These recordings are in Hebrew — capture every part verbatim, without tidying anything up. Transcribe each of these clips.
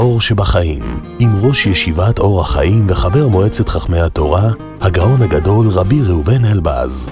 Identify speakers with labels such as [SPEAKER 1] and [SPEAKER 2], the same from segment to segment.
[SPEAKER 1] האור שבחיים, עם ראש ישיבת אור החיים וחבר מועצת חכמי התורה, הגאון הגדול רבי ראובן אלבז.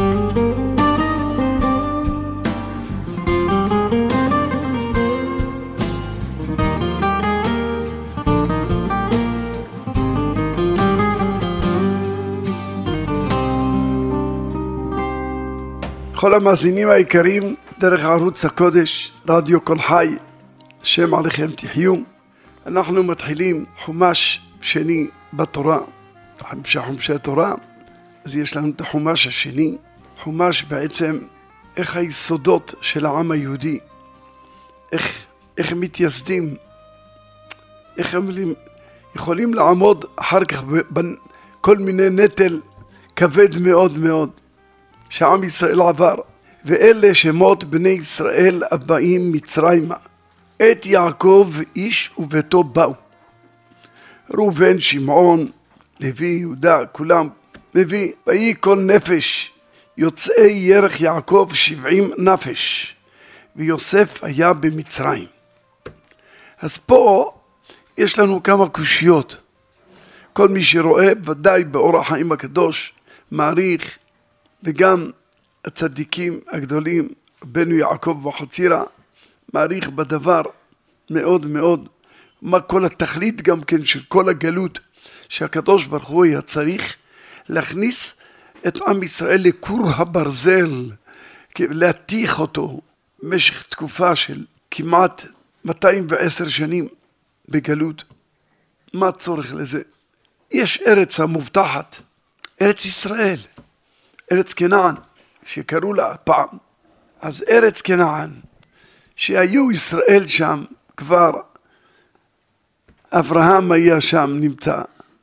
[SPEAKER 2] כל המאזינים היקרים דרך ערוץ הקודש, רדיו כל חי, השם עליכם תחיו. אנחנו מתחילים חומש שני בתורה, חמישה חומשי תורה. אז יש לנו את החומש השני, חומש בעצם איך היסודות של העם היהודי, איך, איך מתייסדים, איך הם יכולים לעמוד אחר כך בכל מיני נטל כבד מאוד מאוד שעם ישראל עבר. ואלה שמות בני ישראל הבאים מצרימה, את יעקב איש וביתו באו. ראובן, שמעון, לוי, יהודה, כולם מביא, ויהי כל נפש יוצאי ירך יעקב שבעים נפש, ויוסף היה במצרים. אז פה יש לנו כמה קושיות. כל מי שרואה ודאי באור החיים הקדוש מעריך, וגם הצדיקים הגדולים, בנו יעקב וחצירה, מעריך בדבר מאוד מאוד, מה כל התכלית גם כן של כל הגלות, שהקדוש ברוך הוא היה צריך להכניס את עם ישראל לכור הברזל, להתיך אותו במשך תקופה של כמעט מאתיים ועשר שנים בגלות. מה הצורך לזה? יש ארץ המובטחת, ארץ ישראל, ארץ כנען, שקראו לה פעם. אז ארץ כנען, שהיו ישראל שם כבר, אברהם היה שם נמצא,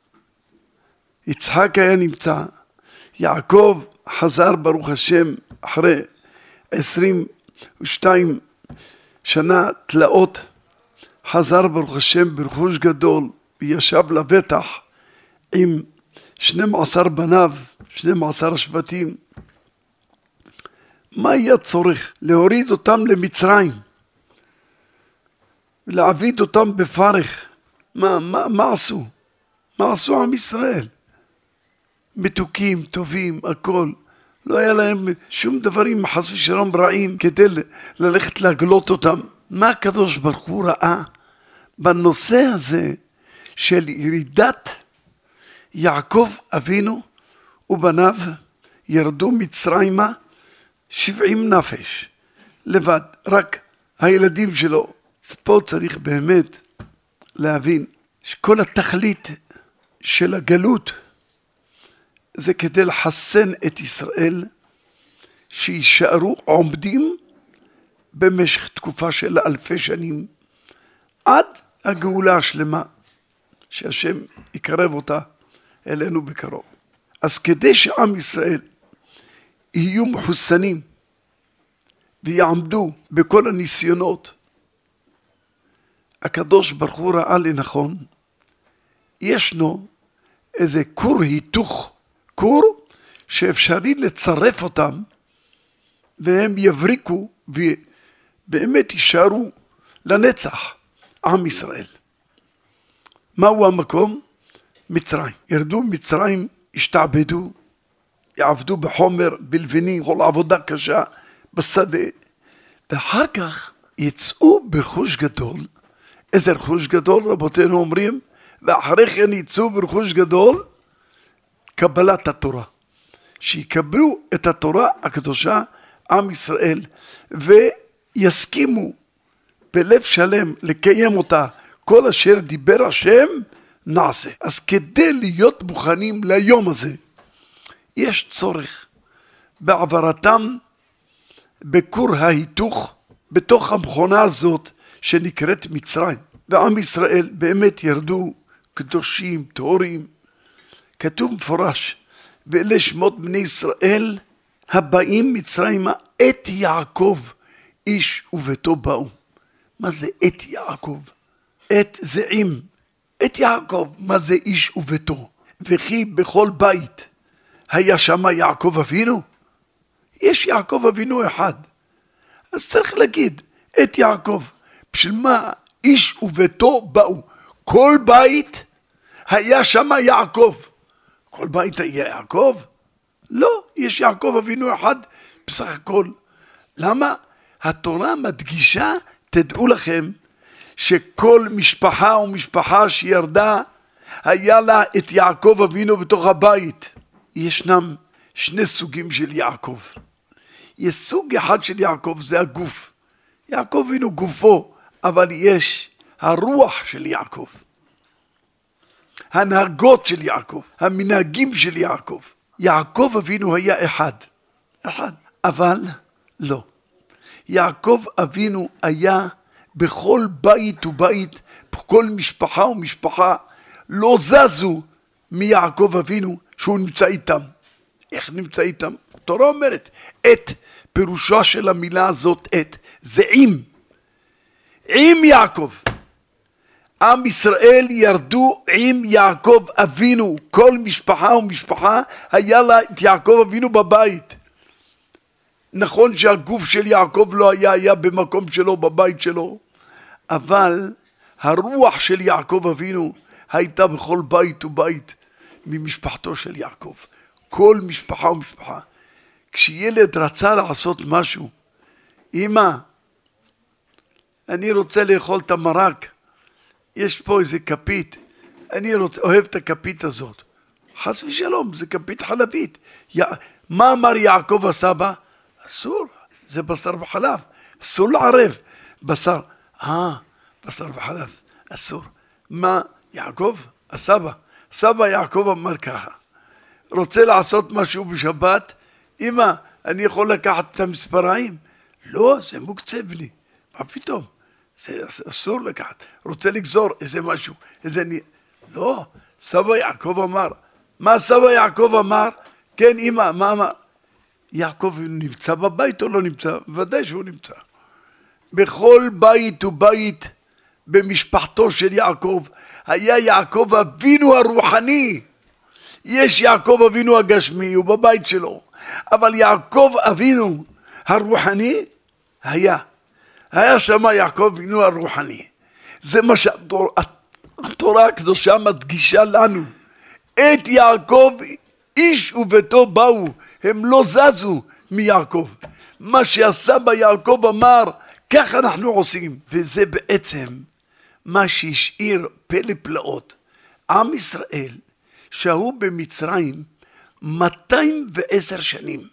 [SPEAKER 2] יצחק היה נמצא, יעקב חזר ברוך השם אחרי עשרים ושתיים שנה תלאות, חזר ברוך השם ברכוש גדול, וישב לבטח עם שנים עשר בניו, שנים עשר שבטים. מה היה צורך? להוריד אותם למצרים, להעביד אותם בפרך. מה, מה, מה עשו? מה עשו עם ישראל? מתוקים, טובים, הכל. לא היה להם שום דברים חס ושלום רעים כדי ללכת להגלות אותם. מה הקדוש ברוך הוא ראה בנושא הזה של ירידת יעקב אבינו ובניו ירדו מצרימה שבעים נפש לבד, רק הילדים שלו. אז פה צריך באמת להבין שכל התכלית של הגלות זה כדי לחסן את ישראל, שישארו עומדים במשך תקופה של אלפי שנים עד הגאולה השלמה, שהשם יקרב אותה אלינו בקרוב. אז כדי שעם ישראל יהיו מחוסנים ויעמדו בכל הניסיונות, הקדוש ברוך הוא ראה לנכון, ישנו איזה כור היתוך, כור שאפשרי לצרף אותם והם יבריקו ובאמת יישארו לנצח עם ישראל. מהו המקום? מצרים. ירדו מצרים, השתעבדו, יעבדו בחומר, בלבנים, כל עבודה קשה בשדה, ואחר כך יצאו ברכוש גדול. איזה רכוש גדול? רבותינו אומרים, ואחרי כן יצאו ברכוש גדול, קבלת התורה. שיקבלו את התורה הקדושה, עם ישראל, ויסכימו בלב שלם לקיים אותה, כל אשר דיבר השם נעשה. אז כדי להיות מוכנים ליום הזה, יש צורך בעברתם בכור ההיתוך, בתוך המכונה הזאת שנקראת מצרים. ועם ישראל באמת ירדו קדושים, טהורים. כתוב מפורש, ואלה שמות בני ישראל הבאים מצרימה, את יעקב איש וביתו באו. מה זה את יעקב? את זה עם. את יעקב, מה זה איש וביתו? וכי בכל בית היה שם יעקב אבינו? יש יעקב אבינו אחד. אז צריך להגיד, את יעקב. בשביל מה איש וביתו באו. כל בית היה שם יעקב. כל בית היה יעקב? לא, יש יעקב אבינו אחד בסך הכל. למה? התורה מדגישה, תדעו לכם, שכל משפחה ומשפחה שירדה, היה לה את יעקב אבינו בתוך הבית. ישנם שני סוגים של יעקב. יש סוג אחד של יעקב, זה הגוף. יעקב אבינו גופו, אבל יש הרוח של יעקב. הנהגות של יעקב, המנהגים של יעקב. יעקב אבינו היה אחד, אחד, אבל לא. יעקב אבינו היה בכל בית ובית, בכל משפחה ומשפחה, לא זזו מיעקב אבינו שהוא נמצא איתם. איך נמצא איתם? התורה אומרת, את, פירושה של המילה הזאת, את, זה עם. עם יעקב. עם ישראל ירדו עם יעקב אבינו, כל משפחה ומשפחה היה לה את יעקב אבינו בבית. נכון שהגוף של יעקב לא היה, היה במקום שלו, בבית שלו, אבל הרוח של יעקב אבינו הייתה בכל בית ובית ממשפחתו של יעקב. כל משפחה ומשפחה. כשילד רצה לעשות משהו, אמא, אני רוצה לאכול את המרק, יש פה איזה כפית, אני רוצה, אוהב את הכפית הזאת. חס ושלום, זה כפית חלבית. יא, מה אמר יעקב הסבא? אסור, זה בשר וחלב, אסור לערב. בשר, אה, בשר וחלב, אסור. מה, יעקב, הסבא, סבא יעקב אמר ככה, רוצה לעשות משהו בשבת, אמא, אני יכול לקחת את המספריים? לא, זה מוקצה בני, מה פתאום? זה אסור לקחת, רוצה לגזור איזה משהו, איזה נ... לא, סבא יעקב אמר, מה סבא יעקב אמר? כן אמא, מה אמר? יעקב נמצא בבית או לא נמצא? ודאי שהוא נמצא. בכל בית ובית במשפחתו של יעקב, היה יעקב אבינו הרוחני. יש יעקב אבינו הגשמי, הוא בבית שלו, אבל יעקב אבינו הרוחני היה. היה שם יעקב אבינו הרוחני. זה מה שהתורה הקדושה מדגישה לנו. את יעקב איש וביתו באו, הם לא זזו מיעקב. מה שהסבא יעקב אמר, כך אנחנו עושים. וזה בעצם מה שהשאיר פלא פלאות. עם ישראל שהו במצרים מאתיים ועשר שנים,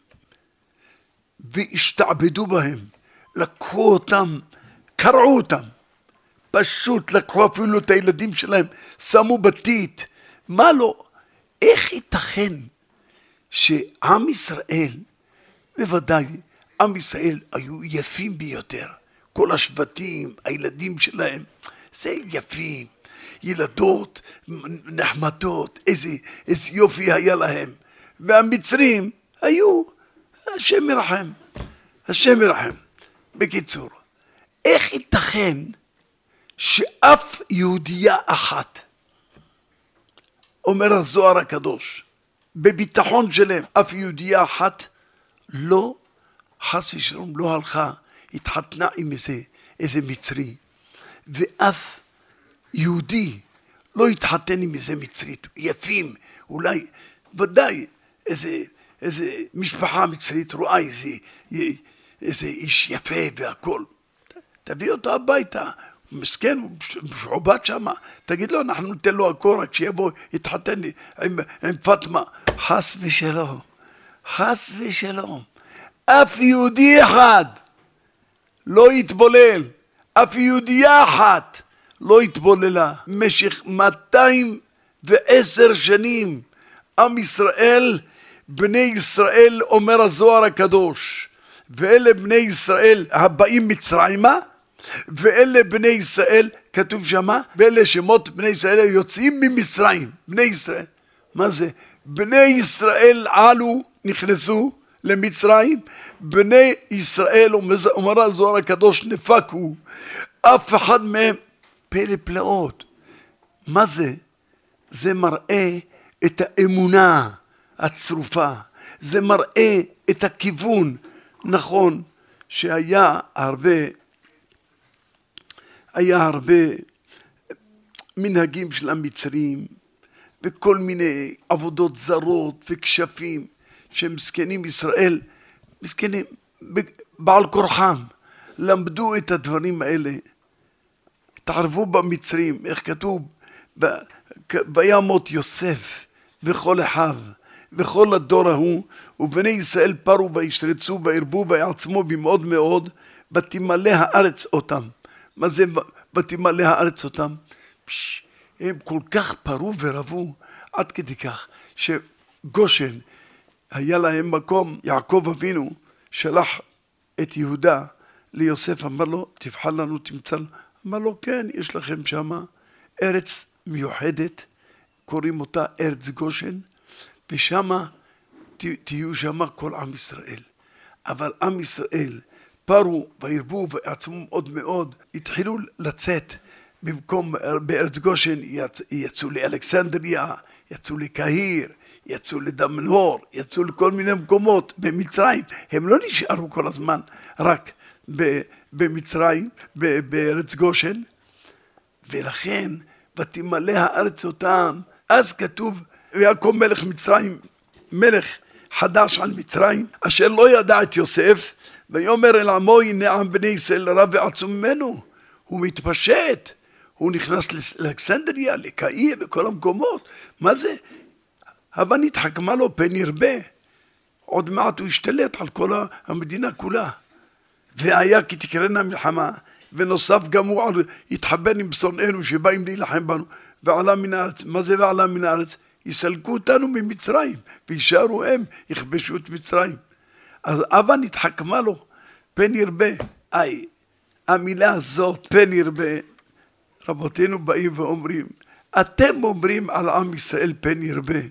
[SPEAKER 2] והשתעבדו בהם. לקחו אותם, קרעו אותם, פשוט לקחו אפילו את הילדים שלהם, שמו בתית, מה לא? איך ייתכן שעם ישראל, בוודאי עם ישראל היו יפים ביותר, כל השבטים, הילדים שלהם, זה יפים, ילדות נחמדות, איזה, איזה יופי היה להם, והמצרים היו, השם ירחם, השם ירחם. בקיצור, איך ייתכן שאף יהודייה אחת, אומר הזוהר הקדוש, בביטחון שלהם, אף יהודייה אחת לא, חס ושלום, לא הלכה, התחתנה עם איזה, איזה מצרי, ואף יהודי לא התחתן עם איזה מצרית, יפים, אולי, ודאי, איזה, איזה משפחה מצרית רואה איזה, איזה איש יפה והכל, תביא אותו הביתה, מסכן, הוא משעובד שם, תגיד לו, אנחנו ניתן לו הכל, רק שיבוא, יתחתן עם, עם פטמה, חס ושלום, חס ושלום, אף יהודי אחד לא יתבולל, אף יהודייה אחת לא יתבוללה, במשך מאתיים ועשר שנים, עם ישראל, בני ישראל, אומר הזוהר הקדוש, ואלה בני ישראל הבאים מצרימה, ואלה בני ישראל, כתוב שמה, ואלה שמות בני ישראל יוצאים ממצרים, בני ישראל. מה זה? בני ישראל עלו, נכנסו למצרים, בני ישראל, אומר הזוהר הקדוש, נפקו, אף אחד מהם פלא פלאות. מה זה? זה מראה את האמונה הצרופה, זה מראה את הכיוון. נכון שהיה הרבה היה הרבה מנהגים של המצרים, וכל מיני עבודות זרות וכשפים, שהם מסכנים ישראל, מסכנים בעל כורחם, למדו את הדברים האלה, התערבו במצרים, איך כתוב, וימות יוסף וכל אחיו וכל הדור ההוא, ובני ישראל פרו וישרצו וירבו ויעצמו במאוד מאוד, ותמלא הארץ אותם. מה זה ותמלא הארץ אותם? פש, הם כל כך פרו ורבו, עד כדי כך שגושן היה להם מקום. יעקב אבינו שלח את יהודה ליוסף, אמר לו תבחר לנו, תמצא. אמר לו כן, יש לכם שמה ארץ מיוחדת, קוראים אותה ארץ גושן, ושמה תהיו שמה כל עם ישראל. אבל עם ישראל פרו וירבו ויעצמו מאוד מאוד, התחילו לצאת במקום בארץ גושן, יצאו לאלכסנדריה, יצאו לקהיר, יצאו לדמנהור, יצאו לכל מיני מקומות במצרים. הם לא נשארו כל הזמן רק במצרים, בארץ גושן, ולכן ותמלא הארץ אותם. אז כתוב ויעקב מלך מצרים, מלך חדש על מצרים, אשר לא ידע את יוסף, ויאמר אל עמו הנה עם בני ישראל רב ועצום ממנו. הוא מתפשט, הוא נכנס לאלכסנדריה, לקהיר, לכל המקומות. מה זה? אבל נתחכמה לו פן ירבה, עוד מעט הוא השתלט על כל המדינה כולה. והיה כי תקרנה מלחמה, ונוסף גם הוא התחבר עם שונאינו שבאים להילחם בנו, ועלה מן הארץ. מה זה ועלה מן הארץ? יסלקו אותנו ממצרים, וישארו הם, יכבשו את מצרים. אז אבא נתחכמה לו, פן ירבה. איי, המילה הזאת, פן ירבה, רבותינו באים ואומרים, אתם אומרים על עם ישראל פן ירבה,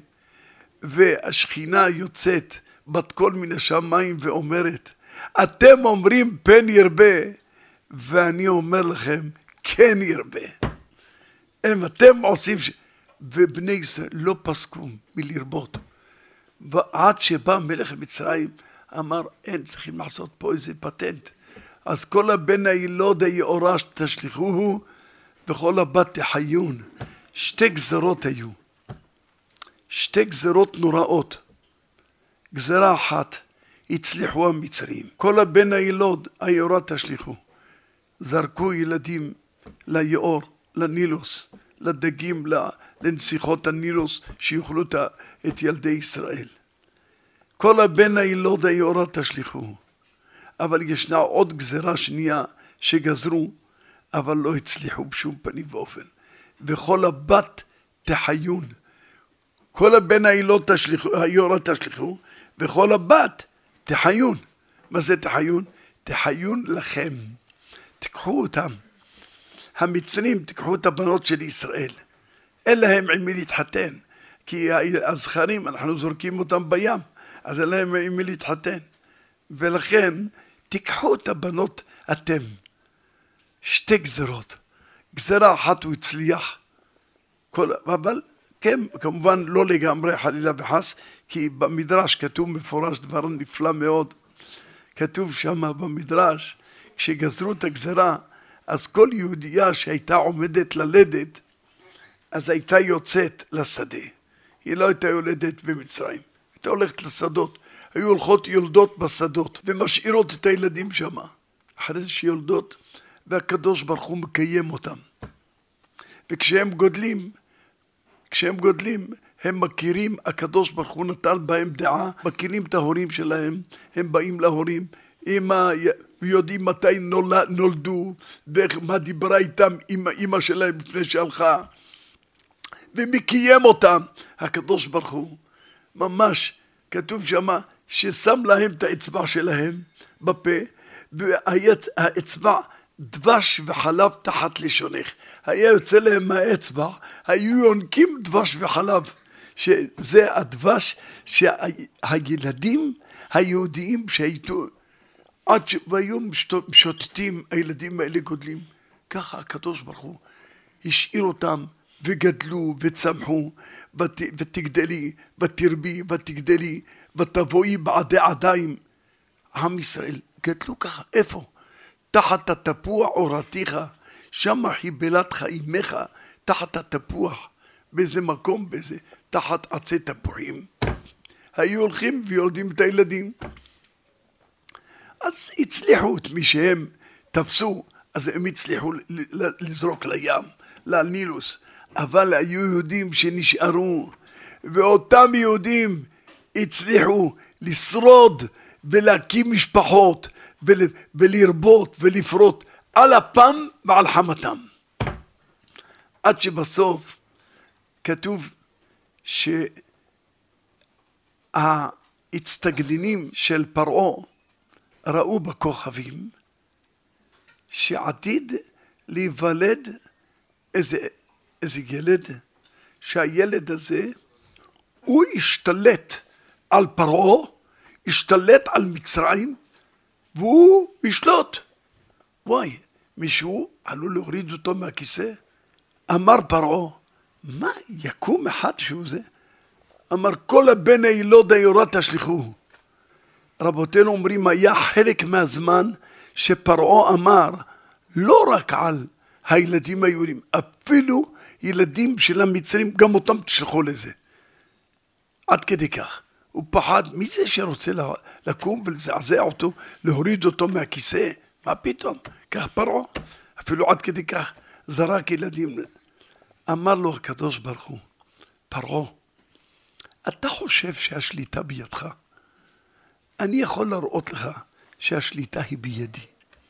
[SPEAKER 2] והשכינה יוצאת בת קול מן השמיים ואומרת, אתם אומרים פן ירבה, ואני אומר לכם, כן ירבה. הם אתם עושים ש... ובני ישראל לא פסקו מלרבות. ועד שבא מלך מצרים, אמר, אין, צריכים לעשות פה איזה פטנט. אז כל הבן הילוד היאורש תשליחוהו, וכל הבת תחיון. שתי גזרות היו. שתי גזרות נוראות. גזרה אחת, הצליחו המצרים. כל הבן הילוד היאורה תשליחו. זרקו ילדים ליאור, לנילוס, לדגים, לנסיכות הנילוס, שיוכלו את ילדי ישראל. כל הבן הילוד היאורה תשליחו. אבל ישנה עוד גזרה שנייה שגזרו, אבל לא הצליחו בשום פנים ואופן. וכל הבת תחיון. כל הבן הילוד היאורה תשליחו, וכל הבת תחיון. מה זה תחיון? תחיון לכם. תיקחו אותם. המצרים תיקחו את הבנות של ישראל. אין להם עם מי להתחתן. כי הזכרים, אנחנו זורקים אותם בים, אז אין להם עם מי להתחתן. ולכן תיקחו את הבנות אתם. שתי גזרות. גזרה אחת הוא הצליח. כל, אבל כן, כמובן לא לגמרי חלילה וחס, כי במדרש כתוב מפורש דבר נפלא מאוד. כתוב שם במדרש, כשגזרו את הגזרה, אז כל יהודייה שהייתה עומדת ללדת, אז הייתה יוצאת לשדה. היא לא הייתה יולדת במצרים. הייתה הולכת לשדות. היו הולכות יולדות בשדות, ומשאירות את הילדים שם. אחרי זה שיולדות, והקדוש ברוך הוא מקיים אותם. וכשהם גודלים, כשהם גודלים, הם מכירים, הקדוש ברוך הוא נתן בהם דעה, מכירים את ההורים שלהם, הם באים להורים, אמא, ויודעים מתי נולד, נולדו, ומה דיברה איתם אמא, אמא שלהם לפני שהלכה, ומקיים אותם, הקדוש ברוך הוא. ממש, כתוב שמה, ששם להם את האצבע שלהם בפה, והאצבע דבש וחלב תחת לשונך. היה יוצא להם מהאצבע, היו יונקים דבש וחלב, שזה הדבש שהילדים היהודיים שהייתו, עד שהיו משוטטים, הילדים האלה גודלים. ככה הקדוש ברוך הוא השאיר אותם וגדלו וצמחו, ות, ותגדלי, ותרבי, ותגדלי, ותבואי בעדי עדיים. עם ישראל גדלו ככה, איפה? תחת התפוח אורתיך, שמה חיבלת חיימך תחת התפוח, באיזה מקום, באיזה, תחת עצי תפוחים. היו הולכים ויולדים את הילדים. אז הצליחו את מי שהם תפסו, אז הם הצליחו לזרוק לים, לנילוס. אבל היו יהודים שנשארו, ואותם יהודים הצליחו לשרוד ולהקים משפחות ול, ולרבות ולפרוט על אפם ועל חמתם. עד שבסוף כתוב שההצטגנינים של פרעה ראו בכוכבים שעתיד להיוולד איזה, איזה ילד, שהילד הזה הוא ישתלט על פרעה, ישתלט על מצרים, והוא ישלוט. וואי, מישהו עלול להוריד אותו מהכיסא? אמר פרעה, מה יקום אחד שהוא זה? אמר, כל הבן הילוד היורה תשליכוהו. רבותינו אומרים, היה חלק מהזמן שפרעה אמר, לא רק על הילדים היהודים, אפילו ילדים של המצרים, גם אותם תשלחו לזה. עד כדי כך. הוא פחד, מי זה שרוצה לקום ולזעזע אותו, להוריד אותו מהכיסא? מה פתאום? כך פרעה. אפילו עד כדי כך זרק ילדים. אמר לו הקדוש ברוך הוא, פרעה, אתה חושב שהשליטה בידך? אני יכול להראות לך שהשליטה היא בידי.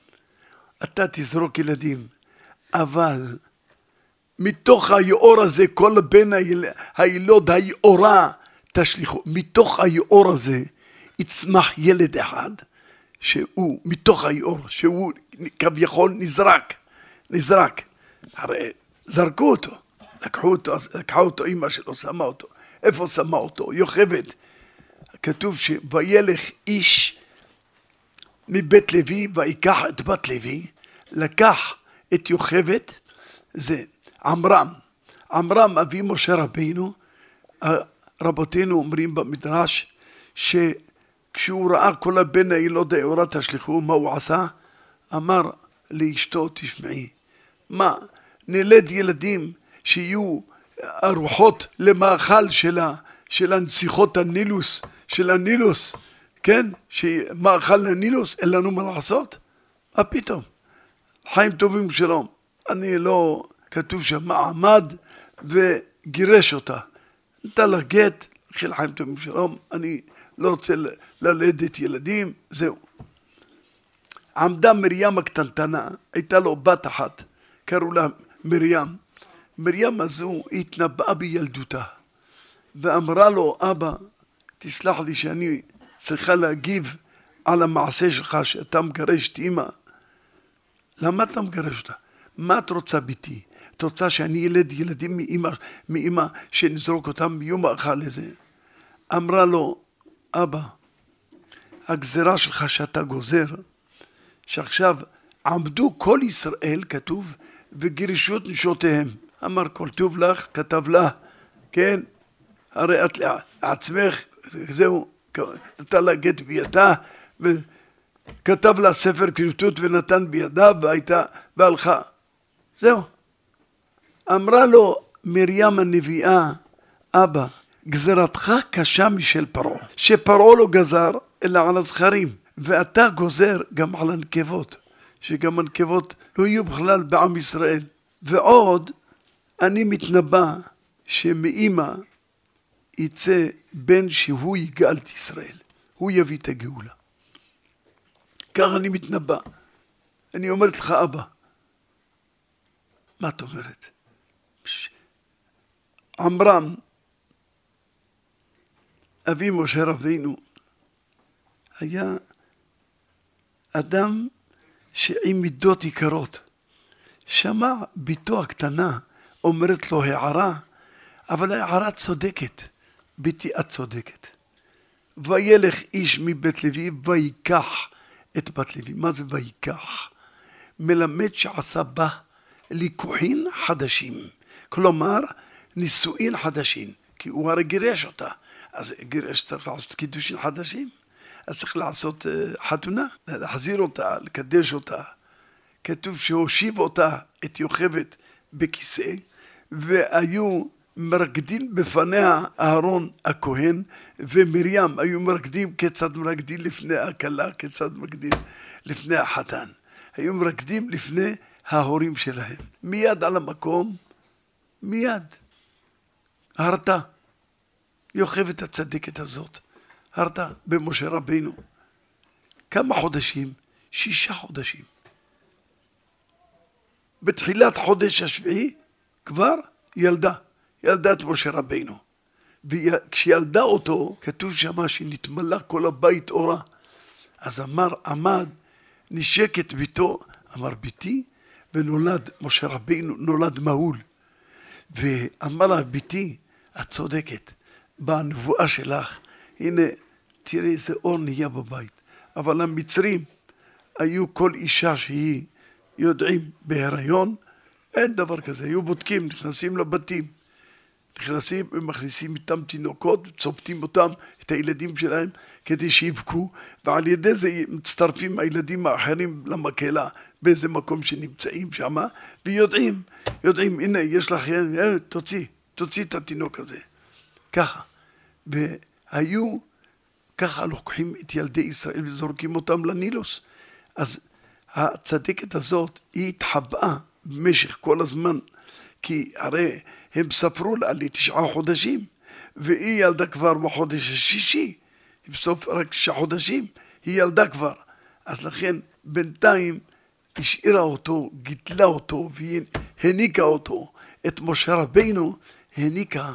[SPEAKER 2] אתה תזרוק ילדים, אבל מתוך היאור הזה, כל בן הילוד היאורה תשליחו. מתוך היאור הזה יצמח ילד אחד, שהוא מתוך היאור, שהוא כביכול נזרק, נזרק. הרי זרקו אותו, לקחו אותו, לקחה אותו אמא שלו, שמה אותו. איפה שמה אותו? יוכבד. כתוב שוילך איש מבית לוי ויקח את בת לוי, לקח את יוכבד, זה עמרם. עמרם אבי משה רבינו, רבותינו אומרים במדרש, שכשהוא ראה כל הבן הילוד היאורה תשליכוהו, מה הוא עשה? אמר לאשתו, תשמעי, מה, נלד ילדים שיהיו ארוחות למאכל שלה, של הנסיכות הנילוס, של הנילוס, כן? שמאכל הנילוס, אין לנו מה לעשות? מה פתאום? חיים טובים שלום. אני לא, כתוב שם מעמד וגירש אותה. נתן לה גט, חיל חיים טובים שלום, אני לא רוצה ללדת ילדים, זהו. עמדה מרים הקטנטנה, הייתה לו בת אחת, קראו לה מרים. מרים הזו התנבאה בילדותה, ואמרה לו, אבא, תסלח לי שאני צריכה להגיב על המעשה שלך שאתה מגרש את אמא. למה אתה מגרש אותה? מה את רוצה ביתי? את רוצה שאני ילד ילדים מאמא, מאמא שנזרוק אותם מיום האחל לזה? אמרה לו, אבא, הגזרה שלך שאתה גוזר, שעכשיו עמדו כל ישראל, כתוב, וגירשו את נשותיהם. אמר, כל טוב לך, כתב לה, כן, הרי את לעצמך, זהו, נתן לה גט בידה, וכתב לה ספר כריתות ונתן בידה, והייתה, והלכה. זהו. אמרה לו מרים הנביאה, אבא, גזרתך קשה משל פרעה, שפרעה לא גזר, אלא על הזכרים, ואתה גוזר גם על הנקבות, שגם הנקבות לא יהיו בכלל בעם ישראל. ועוד, אני מתנבא שמאמא יצא בן שהוא יגאל את ישראל, הוא יביא את הגאולה. כך אני מתנבא. אני אומרת לך, אבא, מה את אומרת? עמרם, אבי משה רבינו, היה אדם שעם מידות יקרות. שמע ביתו הקטנה אומרת לו הערה, אבל הערה צודקת. ביתי את צודקת. וילך איש מבית לוי ויקח את בת לוי. מה זה ויקח? מלמד שעשה בה ליקוחין חדשים. כלומר, נישואין חדשים. כי הוא הרי גירש אותה. אז גירש צריך לעשות קידושין חדשים. אז צריך לעשות חתונה, להחזיר אותה, לקדש אותה. כתוב שהושיב אותה, את יוכבד, בכיסא, והיו מרקדים בפניה אהרון הכהן ומרים, היו מרקדים כיצד מרקדים לפני הכלה, כיצד מרקדים לפני החתן. היו מרקדים לפני ההורים שלהם. מיד על המקום, מיד, הרתה. יוכבד הצדיקת הזאת, הרתה במשה רבינו. כמה חודשים? שישה חודשים. בתחילת חודש השביעי כבר ילדה, ילדה את משה רבינו. וכשילדה אותו, כתוב שמה שנתמלא כל הבית אורה. אז אמר, עמד, נשק את ביתו, אמר ביתי, ונולד משה רבינו, נולד מהול. ואמר לה, ביתי, את צודקת, בנבואה שלך, הנה, תראי איזה אור נהיה בבית. אבל המצרים היו כל אישה שהיא יודעים בהיריון, אין דבר כזה, היו בודקים, נכנסים לבתים, נכנסים ומכניסים איתם תינוקות, צופטים אותם, את הילדים שלהם, כדי שיבכו, ועל ידי זה מצטרפים הילדים האחרים למקהלה, באיזה מקום שנמצאים שם, ויודעים, יודעים, הנה, יש לך, אה, תוציא, תוציא את התינוק הזה. ככה. והיו, ככה לוקחים את ילדי ישראל וזורקים אותם לנילוס. אז הצדיקת הזאת, היא התחבאה במשך כל הזמן, כי הרי הם ספרו לה לתשעה חודשים, והיא ילדה כבר בחודש השישי, בסוף רק ששה חודשים, היא ילדה כבר. אז לכן בינתיים השאירה אותו, גיתלה אותו, והניקה אותו. את משה רבינו הניקה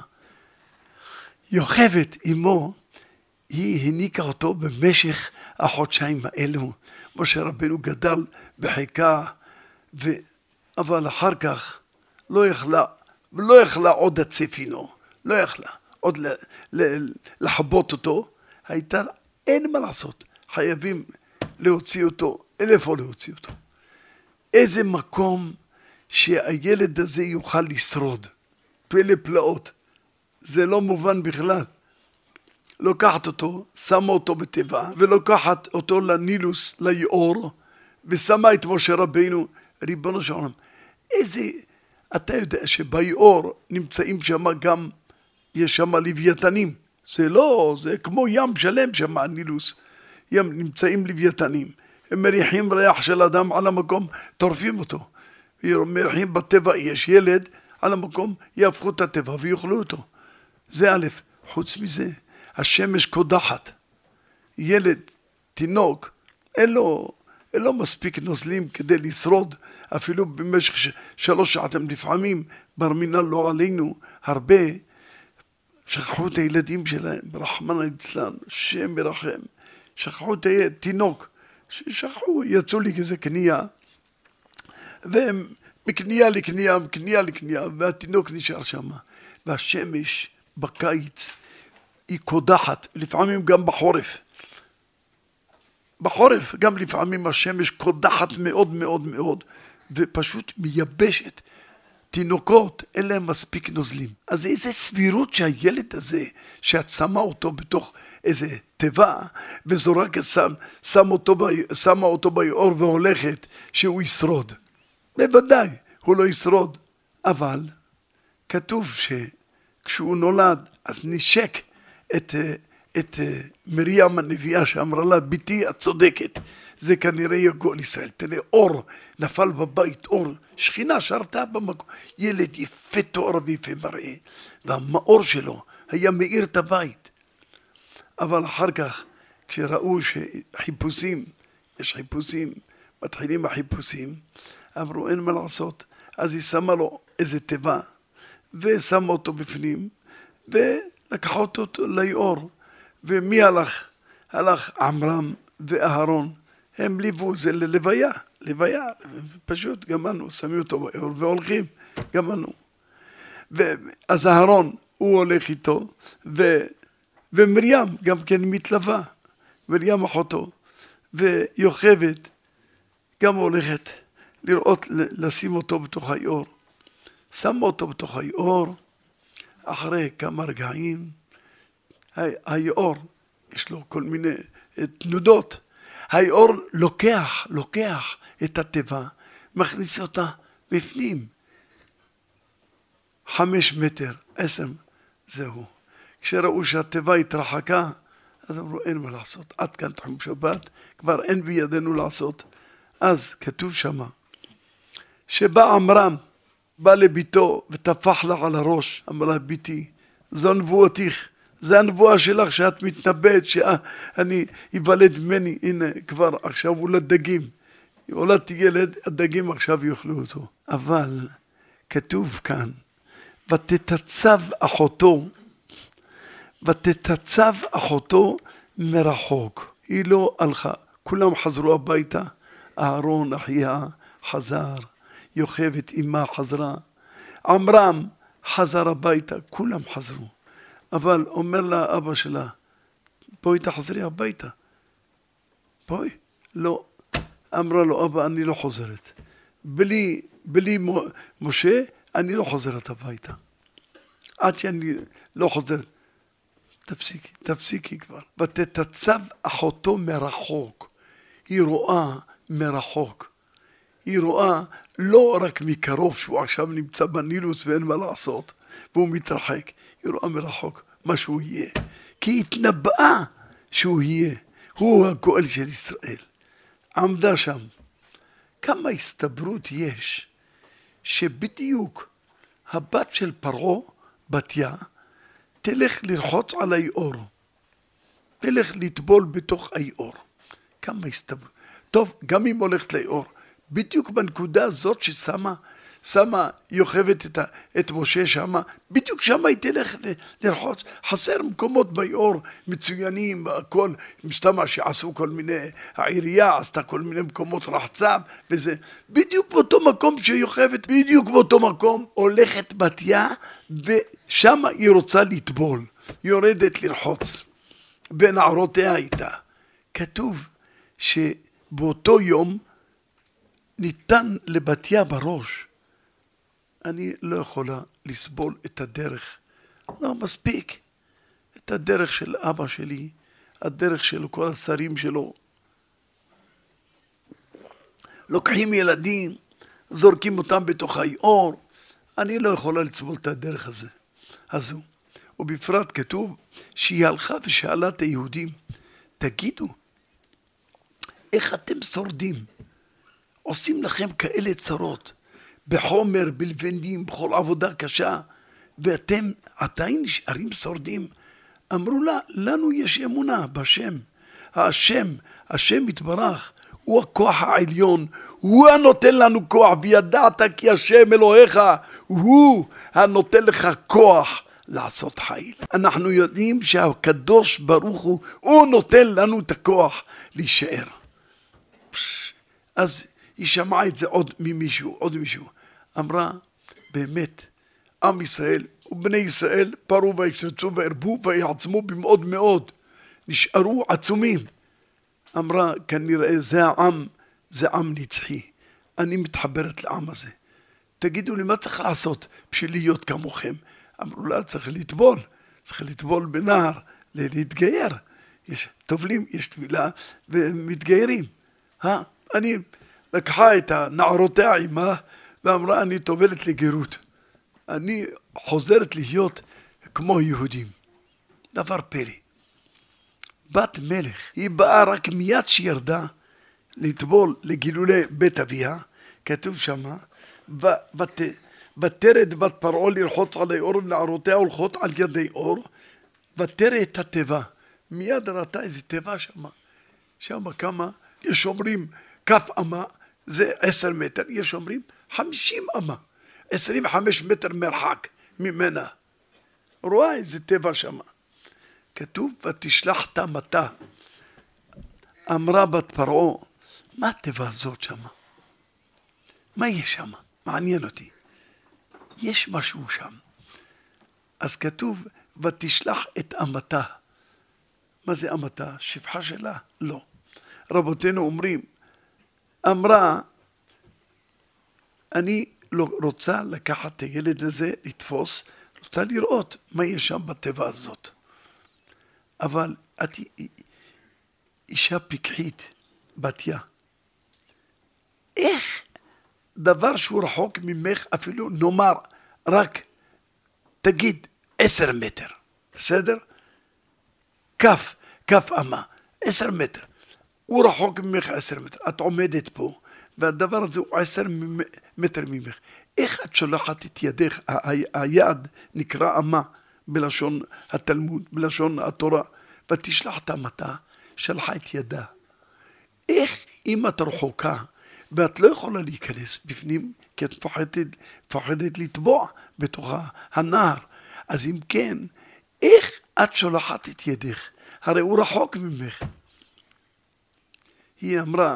[SPEAKER 2] יוכבד אמו, היא הניקה אותו במשך החודשיים האלו. משה רבינו גדל בחיקה, ו... אבל אחר כך לא יכלה, לא יכלה עוד הצפינו, לא יכלה עוד ל... ל... לחבות אותו. הייתה, אין מה לעשות, חייבים להוציא אותו, איפה להוציא אותו? איזה מקום שהילד הזה יוכל לשרוד, פלא פלאות, זה לא מובן בכלל. לוקחת אותו, שמה אותו בטבע, ולוקחת אותו לנילוס, ליאור, ושמה את משה רבינו, ריבונו של עולם. איזה, אתה יודע שביאור נמצאים שם גם, יש שם לוויתנים. זה לא, זה כמו ים שלם שם, הנילוס. ים, נמצאים לוויתנים. הם מריחים ריח של אדם על המקום, טורפים אותו. מריחים בטבע, יש ילד על המקום, יהפכו את הטבע ויאכלו אותו. זה א', חוץ מזה, השמש קודחת. ילד, תינוק, אין לו, אין לו מספיק נוזלים כדי לשרוד, אפילו במשך ש... שלוש שעות. הם לפעמים, ברמינה לא עלינו, הרבה, שכחו את הילדים שלהם, ברחמן ליצלן, שם מרחם, שכחו את התינוק, שכחו, יצאו לי כזה קנייה, והם מקנייה לקנייה, מקנייה לקנייה, והתינוק נשאר שם. והשמש בקיץ היא קודחת, לפעמים גם בחורף. בחורף גם לפעמים השמש קודחת מאוד מאוד מאוד, ופשוט מייבשת. תינוקות, אין להם מספיק נוזלים. אז איזה סבירות שהילד הזה, שאת שמה אותו בתוך איזה טבע, וזורק, שם, שם אותו, שמה אותו ביאור והולכת, שהוא ישרוד. בוודאי, הוא לא ישרוד. אבל כתוב שכשהוא נולד, אז נשק את, את מרים הנביאה שאמרה לה, ביתי את צודקת. זה כנראה יגאל ישראל. תראה, אור נפל בבית, אור, שכינה שרתה במקום. ילד יפה תואר ויפה מראה, והמאור שלו היה מאיר את הבית. אבל אחר כך, כשראו שחיפושים, יש חיפושים, מתחילים החיפושים, אמרו אין מה לעשות. אז היא שמה לו איזה טבע, ושמה אותו בפנים, ולקחה אותו ליאור. ומי הלך? הלך עמרם ואהרון. הם ליוו, זה ללוויה, לוויה, פשוט גמרנו, שמים אותו ביאור והולכים, גמרנו. אז אהרון, הוא הולך איתו, ו, ומרים גם כן מתלווה, מרים אחותו, ויוכבד גם הולכת לראות, לשים אותו בתוך היאור. שמה אותו בתוך היאור, אחרי כמה רגעים, היאור, יש לו כל מיני תנודות, היאור לוקח, לוקח את הטבע, מכניס אותה בפנים. חמש מטר, עשר, זהו. כשראו שהטבע התרחקה, אז אמרו, אין מה לעשות, עד כאן תחום שבת, כבר אין בידינו לעשות. אז כתוב שמה, שבא עמרם, בא לביתו וטפח לה על הראש, אמר לה, ביתי, זו נבואתיך, זה הנבואה שלך שאת מתנבאת, שאני יוולד ממני, הנה כבר עכשיו הולד דגים, הולדתי ילד, הדגים עכשיו יאכלו אותו. אבל כתוב כאן, ותתצב אחותו, ותתצב אחותו מרחוק. היא לא הלכה, כולם חזרו הביתה, אהרון אחיה חזר, יוכבד אמה חזרה, עמרם חזר הביתה, כולם חזרו. אבל אומר לה אבא שלה, בואי תחזרי הביתה. בואי, לא. אמרה לו, אבא, אני לא חוזרת. בלי, בלי משה, אני לא חוזרת הביתה. עד שאני לא חוזרת. תפסיקי, תפסיקי כבר. ותתצב אחותו מרחוק. היא רואה מרחוק. היא רואה לא רק מקרוב שהוא עכשיו נמצא בנילוס ואין מה לעשות, והוא מתרחק. היא רואה מרחוק מה שהוא יהיה. כי היא התנבאה שהוא יהיה. הוא הגואל של ישראל. עמדה שם. כמה הסתברות יש שבדיוק הבת של פרעה, בתיה, תלך לרחוץ על היאור. תלך לטבול בתוך היאור. כמה הסתברות. טוב, גם אם הולכת ליאור, בדיוק בנקודה הזאת ששמה, שמה יוכבד את, את משה שמה, בדיוק שמה היא תלך לרחוץ. חסר מקומות ביאור מצוינים, הכל, מסתמה שעשו כל מיני, העירייה עשתה כל מיני מקומות רחצה, וזה בדיוק באותו מקום שיוכבד, בדיוק באותו מקום הולכת בתיה, ושמה היא רוצה לטבול, יורדת לרחוץ, בנערותיה איתה. כתוב שבאותו יום ניתן לבתיה בראש, אני לא יכולה לסבול את הדרך, לא מספיק, את הדרך של אבא שלי, הדרך של כל השרים שלו. לוקחים ילדים, זורקים אותם בתוך היאור, אני לא יכולה לסבול את הדרך הזה, הזו. ובפרט כתוב שהיא הלכה ושאלה את היהודים, תגידו, איך אתם שורדים? עושים לכם כאלה צרות, בחומר, בלבנים, בכל עבודה קשה, ואתם עדיין נשארים שורדים. אמרו לה, לנו יש אמונה בשם. השם, השם יתברך, הוא הכוח העליון, הוא הנותן לנו כוח, וידעת כי השם אלוהיך, הוא הנותן לך כוח לעשות חיל. אנחנו יודעים שהקדוש ברוך הוא, הוא נותן לנו את הכוח להישאר. אז היא שמעה את זה עוד ממישהו, עוד מישהו. אמרה, באמת, עם ישראל ובני ישראל פרו וישרצו והרבו ויעצמו במאוד מאוד. נשארו עצומים. אמרה, כנראה זה העם, זה עם נצחי. אני מתחברת לעם הזה. תגידו לי, מה צריך לעשות בשביל להיות כמוכם? אמרו לה, צריך לטבול. צריך לטבול בנהר, להתגייר. יש טובלים, יש טבילה ומתגיירים. אה? אני לקחה את הנערותיה עימה ואמרה, אני טובלת לגירות. אני חוזרת להיות כמו יהודים. דבר פלא. בת מלך, היא באה רק מיד שירדה לטבול לגילולי בית אביה, כתוב שמה, ותרד בת פרעה לרחוץ על האור ונערותיה הולכות על ידי אור, ותראה את הטבע. מיד ראתה איזה טבע שמה. שמה כמה, יש אומרים, כף אמה, זה עשר מטר, יש אומרים, חמישים אמה, עשרים וחמש מטר מרחק ממנה. רואה איזה טבע שמה. כתוב, ותשלח תמתה. אמרה בת פרעה, מה הטבע הזאת שמה? מה יש שמה? מעניין אותי. יש משהו שם. אז כתוב, ותשלח את אמתה. מה זה אמתה? שפחה שלה? לא. רבותינו אומרים, אמרה, אני לא רוצה לקחת את הילד הזה, לתפוס, רוצה לראות מה יש שם בטבע הזאת. אבל את אישה פיקחית, בתיה. איך דבר שהוא רחוק ממך, אפילו נאמר, רק תגיד עשר מטר, בסדר? כף, כף אמה, עשר מטר. הוא רחוק ממך עשר מטר. את עומדת פה, והדבר הזה הוא עשר מטר ממך. איך את שולחת את ידך? היד נקרא אמה בלשון התלמוד, בלשון התורה. ותשלח את המתה, שלחה את ידה. איך אם את רחוקה, ואת לא יכולה להיכנס בפנים, כי את פוחדת, פוחדת לטבוע בתוך הנהר. אז אם כן, איך את שולחת את ידך? הרי הוא רחוק ממך. היא אמרה,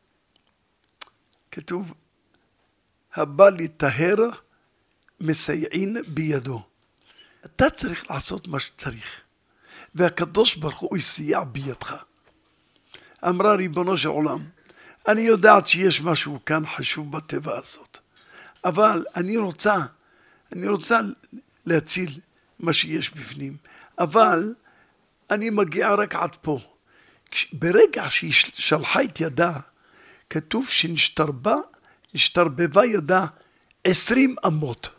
[SPEAKER 2] כתוב, הבא לטהר מסייעין בידו. אתה צריך לעשות מה שצריך, והקדוש ברוך הוא יסייע בידך. אמרה ריבונו של עולם, אני יודעת שיש משהו כאן חשוב בטבע הזאת, אבל אני רוצה, אני רוצה להציל מה שיש בפנים, אבל אני מגיע רק עד פה. ברגע שהיא שלחה את ידה, כתוב שנשתרבה, נשתרבבה ידה עשרים אמות.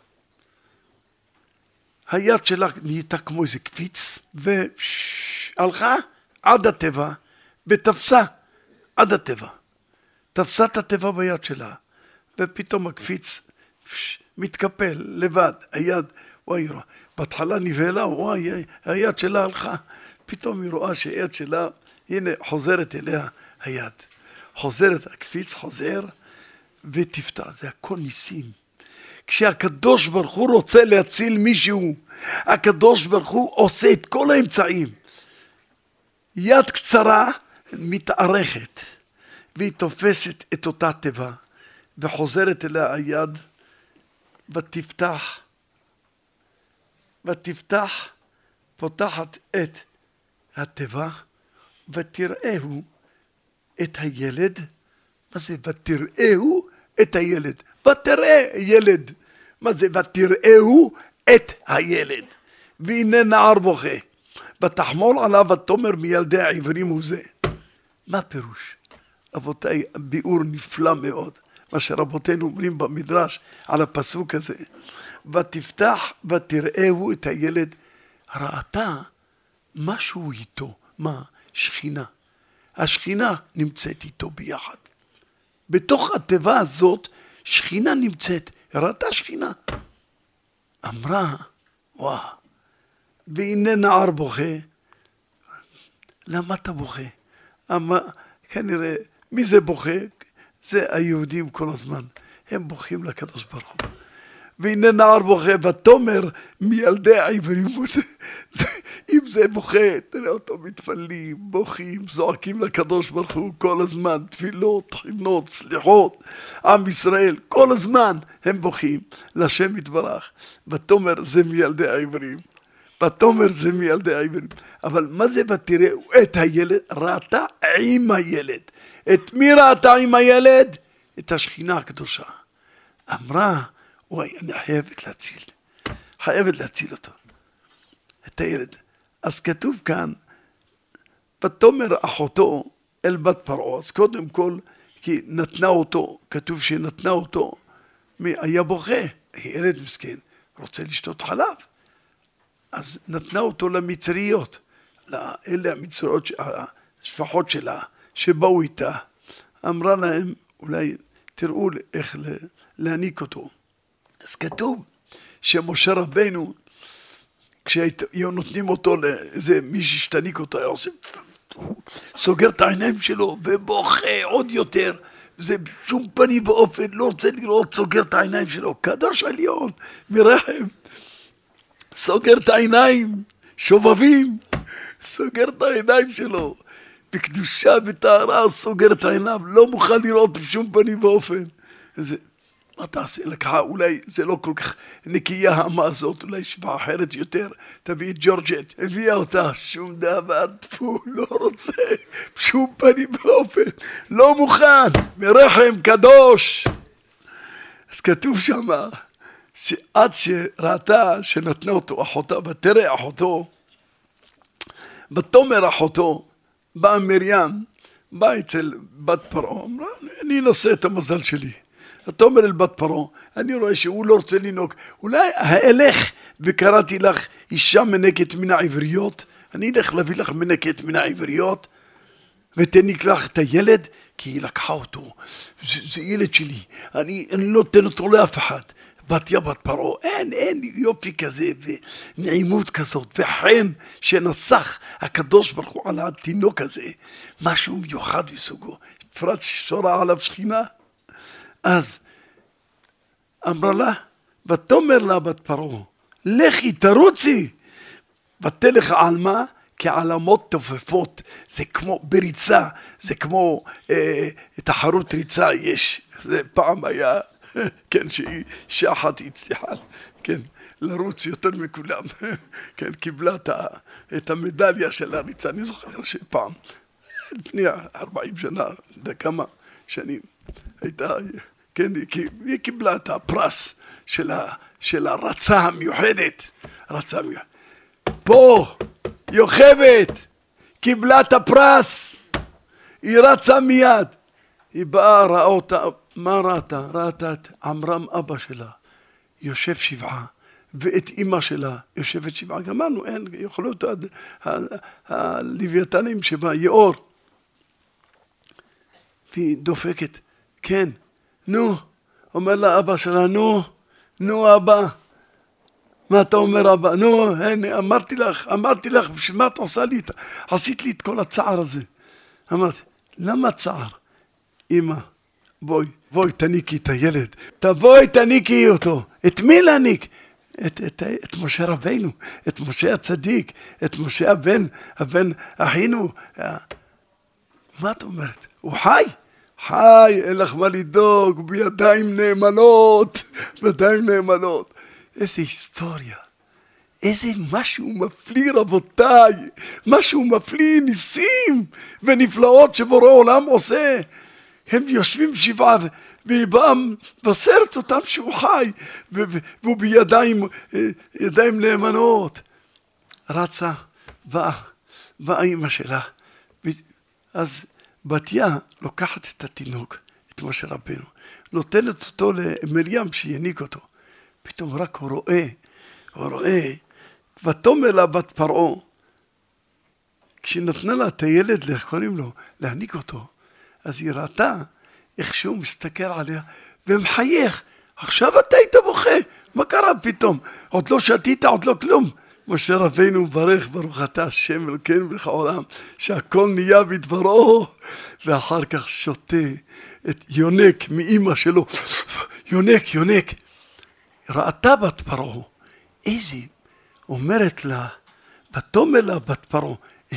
[SPEAKER 2] היד שלה נהייתה כמו איזה קפיץ, והלכה עד הטבע, ותפסה עד הטבע. תפסה את הטבע ביד שלה, ופתאום הקפיץ מתקפל לבד, היד, וואי, בהתחלה נבהלה, וואי, היד שלה הלכה, פתאום היא רואה שהיד שלה, הנה, חוזרת אליה היד. חוזרת, הקפיץ חוזר, ותפתח, זה הכל ניסים. כשהקדוש ברוך הוא רוצה להציל מישהו, הקדוש ברוך הוא עושה את כל האמצעים. יד קצרה מתארכת, והיא תופסת את אותה טבע, וחוזרת אליה היד, ותפתח, ותפתח, פותחת את הטבע, ותראהו את הילד. מה זה ותראהו את הילד? ותראה ילד. מה זה ותראהו את הילד? והנה נער בוכה, ותחמול עליו ותאמר מילדי העברים הוא זה. מה פירוש? רבותיי, ביאור נפלא מאוד, מה שרבותינו אומרים במדרש על הפסוק הזה. ותפתח ותראהו את הילד, ראתה משהו איתו. מה? שכינה. השכינה נמצאת איתו ביחד. בתוך התיבה הזאת שכינה נמצאת, ראתה שכינה. אמרה, וואו, והנה נער בוכה. למה אתה בוכה? אמרה, כנראה, מי זה בוכה? זה היהודים כל הזמן. הם בוכים לקדוש ברוך הוא. והנה נער בוכה, ותאמר מילדי העברים, זה, זה, אם זה בוכה, תראה אותו מתפללים, בוכים, זועקים לקדוש ברוך הוא כל הזמן, תפילות, חינות, סליחות, עם ישראל, כל הזמן הם בוכים לשם יתברך. ותאמר זה מילדי העברים, ותאמר זה מילדי העברים. אבל מה זה ותראו את הילד? ראתה עם הילד. את מי ראתה עם הילד? את השכינה הקדושה. אמרה, וואי, אני חייבת להציל, חייבת להציל אותו, את הילד. אז כתוב כאן, ותאמר אחותו אל בת פרעה, אז קודם כל, כי נתנה אותו, כתוב שנתנה אותו, מי היה בוכה, ילד מסכן, רוצה לשתות חלב, אז נתנה אותו למצריות, אלה המצריות, השפחות שלה, שבאו איתה, אמרה להם, אולי תראו איך להניק אותו. אז כתוב שמשה רבנו, כשהיו נותנים אותו לאיזה מישהי שתניק אותו, היה עושה, סוגר את העיניים שלו ובוכה עוד יותר, וזה בשום פנים ואופן, לא רוצה לראות, סוגר את העיניים שלו, קדוש עליון, מרחם, סוגר את העיניים, שובבים, סוגר את העיניים שלו, בקדושה, בטהרה, סוגר את העיניים, לא מוכן לראות בשום פנים ואופן. זה, מה תעשה? לקחה, אולי זה לא כל כך נקייה האמה הזאת, אולי שווה אחרת יותר, תביא את ג'ורג'ט, הביאה אותה, שום דבר, תפו, לא רוצה, בשום פנים ואופן, לא מוכן, מרחם קדוש. אז כתוב שם, שעד שראתה שנתנה אותו אחותה, ותראה אחותו, ותאמר אחותו, באה מרים, באה אצל בת פרעה, אמרה, אני אנסה את המזל שלי. ותאמר אל בת פרעה, אני רואה שהוא לא רוצה לנהוג, אולי האלך וקראתי לך אישה מנקת מן העבריות, אני אלך להביא לך מנקת מן העבריות, ותניק לך את הילד, כי היא לקחה אותו, זה, זה ילד שלי, אני, אני לא נותן אותו לאף אחד. בתיה בת פרעה, אין, אין יופי כזה, ונעימות כזאת, וחן שנסח הקדוש ברוך הוא על התינוק הזה, משהו מיוחד מסוגו, פרט ששורה עליו שכינה. אז אמרה לה, ותאמר לה בת פרעה, לכי תרוצי, ותלך על מה? כעלמות תופפות, זה כמו בריצה, זה כמו אה, תחרות ריצה יש, זה פעם היה, כן, שהיא שאחת הצליחה, כן, לרוץ יותר מכולם, כן, קיבלה את, את המדליה של הריצה, אני זוכר שפעם, לפני ארבעים שנה, יודע כמה שנים, הייתה, כן, היא קיבלה את הפרס של, ה, של הרצה המיוחדת, הרצה המיוחדת, פה, יוכבת, קיבלה את הפרס, היא רצה מיד, היא באה, ראה אותה, מה ראתה? ראתה את עמרם אבא שלה, יושב שבעה, ואת אמא שלה יושבת שבעה, גמרנו, אין, יכולות הלוויתנים שבה, יאור, והיא דופקת, כן, נו, אומר לה אבא שלה, נו, נו אבא, מה אתה אומר אבא? נו, הנה, אמרתי לך, אמרתי לך, בשביל מה את עושה לי? עשית לי את כל הצער הזה. אמרתי, למה צער? אמא, בואי, בואי תניקי את הילד. תבואי תניקי אותו. את מי להניק? את, את, את משה רבינו, את משה הצדיק, את משה הבן, הבן אחינו. מה את אומרת? הוא חי? חי, אין לך מה לדאוג, בידיים נאמנות, בידיים נאמנות. איזה היסטוריה, איזה משהו מפליא רבותיי, משהו מפליא, ניסים ונפלאות שבורא עולם עושה. הם יושבים שבעה והיא באה מבשרת אותם שהוא חי, והוא בידיים ידיים נאמנות. רצה, באה, באה אמא שלה. אז בתיה לוקחת את התינוק, את משה רבנו, נותנת אותו למרים שיניק אותו. פתאום רק הוא רואה, הוא רואה, ותאמר לה בת פרעה, כשנתנה לה את הילד, איך קוראים לו, להניק אותו, אז היא ראתה איך שהוא מסתכל עליה, ומחייך, עכשיו אתה היית בוכה, מה קרה פתאום? עוד לא שתית, עוד לא כלום. משה רבינו ברך, ברוך אתה השם אלוקינו מלך העולם, שהכל נהיה בדברו, ואחר כך שותה את יונק מאמא שלו, יונק, יונק. ראתה בת פרעה, איזה, אומרת לה, ותאמר לה בת פרעה,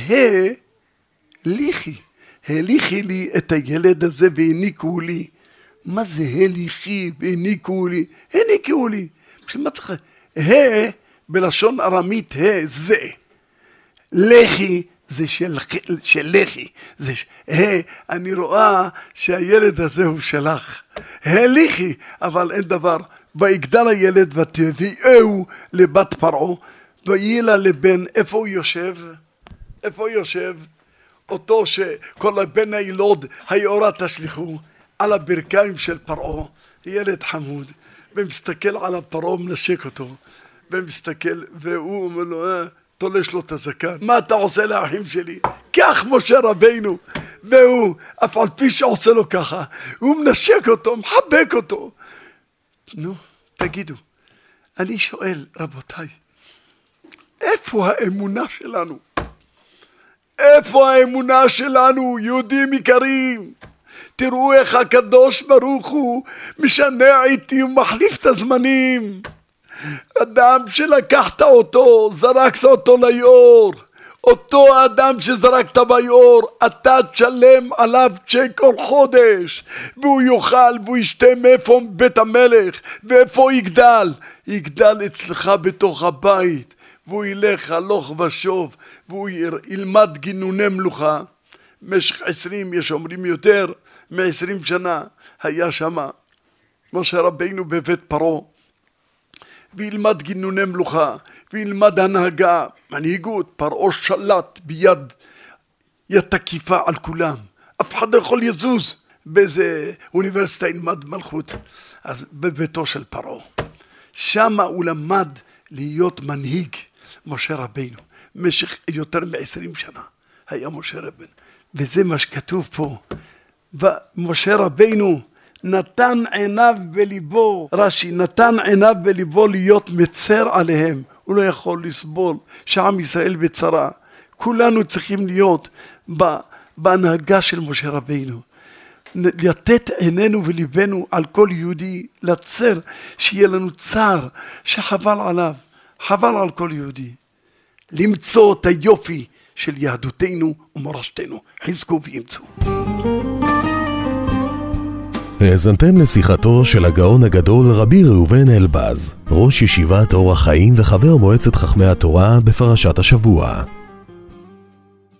[SPEAKER 2] הליכי, הליכי לי את הילד הזה והניקו לי. מה זה הליכי והניקו לי? הניקו לי. בשביל מה צריך? ה, בלשון ארמית, ה, זה. לכי, זה של, של לכי. זה, ה, אני רואה שהילד הזה הוא שלך. הליכי, אבל אין דבר. ויגדל הילד ותביאהו לבת פרעה, ויהי לה לבן, איפה הוא יושב? איפה הוא יושב? אותו שכל הבן הילוד היאורה תשליחו, על הברכיים של פרעה, ילד חמוד, ומסתכל על הפרעה, מנשק אותו, ומסתכל, והוא אומר לו, אה, תולש לו את הזקן, מה אתה עושה לאחים שלי? כך משה רבינו, והוא, אף על פי שעושה לו ככה, הוא מנשק אותו, מחבק אותו. נו, תגידו, אני שואל, רבותיי, איפה האמונה שלנו? איפה האמונה שלנו, יהודים יקרים? תראו איך הקדוש ברוך הוא משנה עיתי ומחליף את הזמנים. אדם שלקחת אותו, זרקת אותו ליאור, אותו אדם שזרקת ביאור, אתה תשלם עליו צ'ק כל חודש, והוא יאכל והוא ישתה מאיפה בית המלך, ואיפה הוא יגדל? יגדל אצלך בתוך הבית, והוא ילך הלוך ושוב, והוא ילמד גינוני מלוכה. במשך עשרים, יש אומרים יותר מעשרים שנה, היה שמה משה רבינו בבית פרעה, וילמד גינוני מלוכה, וילמד הנהגה, מנהיגות. פרעה שלט ביד, יד תקיפה על כולם, אף אחד לא יכול יזוז, באיזה אוניברסיטה ילמד מלכות, אז בביתו של פרעה. שם הוא למד להיות מנהיג, משה רבינו, במשך יותר מ-עשרים שנה היה משה רבינו, וזה מה שכתוב פה. ומשה רבינו נתן עיניו בליבו, רש"י, נתן עיניו בליבו להיות מצר עליהם. הוא לא יכול לסבול שעם ישראל בצרה. כולנו צריכים להיות בהנהגה של משה רבינו. לתת עינינו וליבנו על כל יהודי, לצר, שיהיה לנו צער, שחבל עליו, חבל על כל יהודי. למצוא את היופי של יהדותנו ומורשתנו. חזקו ואמצו.
[SPEAKER 1] האזנתם לשיחתו של הגאון הגדול רבי ראובן אלבז, ראש ישיבת אור החיים וחבר מועצת חכמי התורה בפרשת השבוע.